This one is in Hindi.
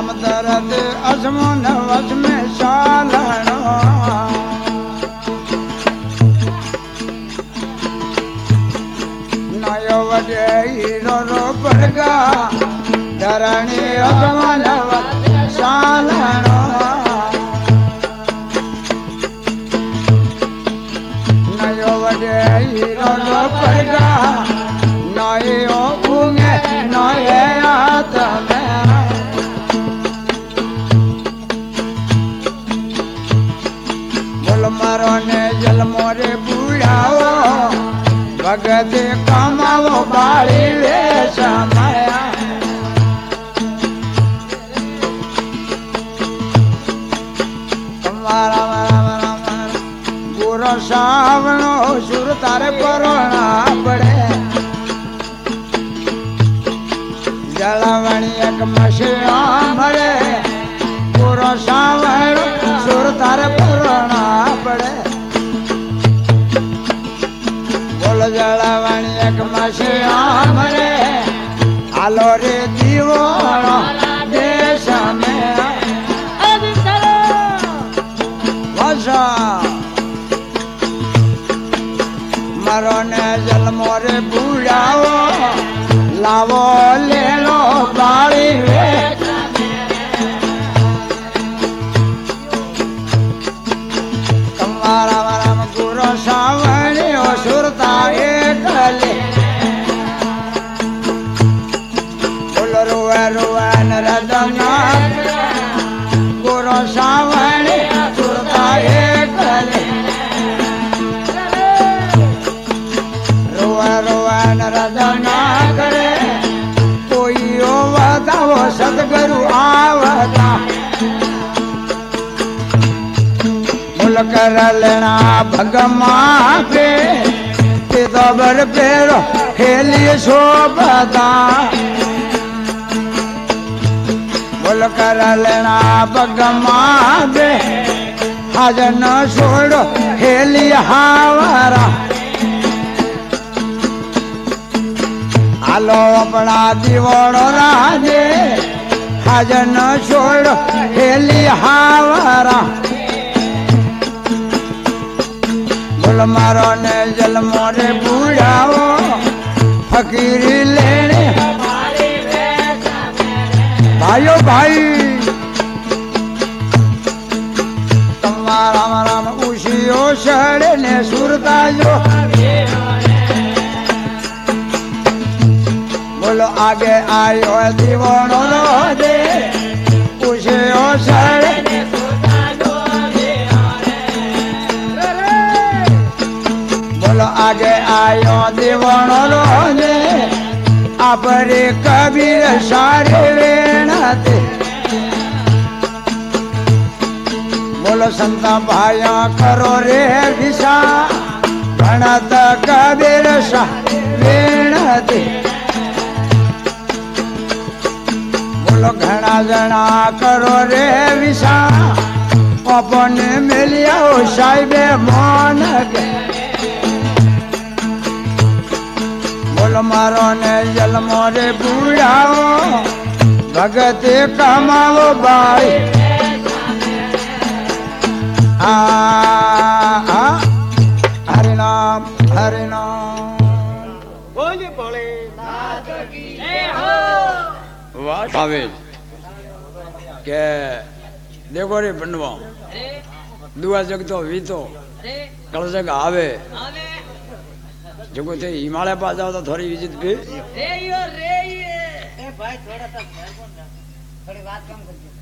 दर्द अजमो नवज में सालणो नयो वडे हीरो रो पड़गा धरणी अजमो नवज सालणो नयो वडे हीरो रो पड़गा नयो ऊँगे नये हाथ में मारो ने जल मोरे बुढ़ाओ भगत कमाओ बाड़ी वे समाया तुम्हारा गुरु सावनो सुर तारे परोना पड़े जलावणी एक मशिया मरे गुरु सावनो सुर तारे परोना पड़े बोल जलावणी एक मशिया मरे आलो रे दीवाना देश में भाषा मरो ने जल मोरे बुढ़ाओ लावो ले लो बाड़ी वे गुरु सावणी सुरता एक बोल रुआ रुआ नरदना गुरु सावणी सुरता एक रुआ रुआ नरदना करे कोई बताओ सदगुरु आवता कर लेना भगमा पे दोबर पेरो खेलिए शोभता बोल कर लेना भगमा पे आज न छोड़ो खेलिए हावरा आलो अपना दीवारो राजे आज न छोड़ो खेलिए हावरा मारो ने जल मोरे बुढ़ाओ फकीरी लेने भाइयों भाई तुम्हारा राम उसियो सड़े ने सुरता जो बोलो आगे आयो दीवानो दे उसियो सड़े आगे आयो दीवानो रोने अपरे कबीर सारे वेणते बोलो संता भाया करो रे दिशा गणत कबीर सा वेणते बोलो घना जना करो रे विशा अपन मिलिया साहिबे मान के मारो ने जल मोरे बुढ़ाओ भगत कमाओ बाई हरे नाम हरे नाम बोले बोले वाह के देखो रे बनवा दुआ जग तो वी तो कल जग आवे जो थे हिमालय पास जाओ तो थोड़ी विजिट भी रे यो ए भाई थोड़ा सा थोड़ी बात कम कर